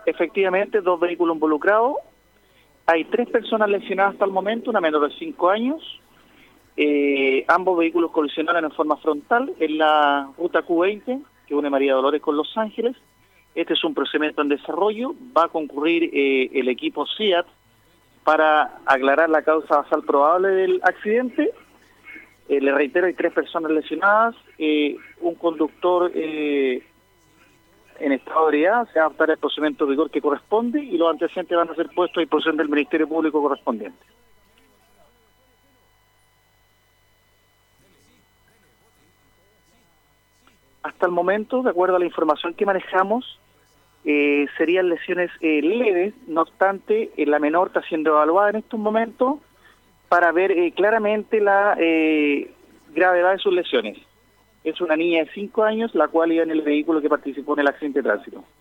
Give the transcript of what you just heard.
efectivamente 2 vehículos involucrados. Hay 3 personas lesionadas hasta el momento, una menor de 5 años. Ambos vehículos colisionaron en forma frontal en la ruta Q20, que une María Dolores con Los Ángeles. Este es un procedimiento en desarrollo. Va a concurrir el equipo SEAT para aclarar la causa basal probable del accidente. Le reitero, hay 3 personas lesionadas, un conductor en estado de ebriedad. Se va a adoptar el procedimiento de rigor que corresponde y los antecedentes van a ser puestos a disposición del Ministerio Público correspondiente. Hasta el momento, de acuerdo a la información que manejamos, serían lesiones leves. No obstante, la menor está siendo evaluada en estos momentos para ver claramente la gravedad de sus lesiones. Es una niña de 5 años, la cual iba en el vehículo que participó en el accidente de tránsito.